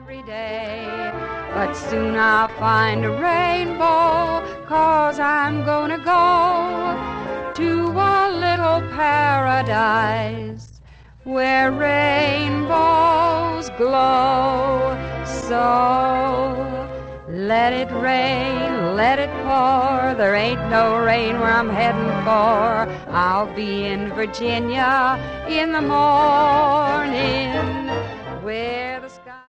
every day. But soon I'll find a rainbow, 'cause I'm gonna go to a little paradise where rainbows glow. So let it rain, let it pour, there ain't no rain where I'm heading for. I'll be in Virginia in the morning, where the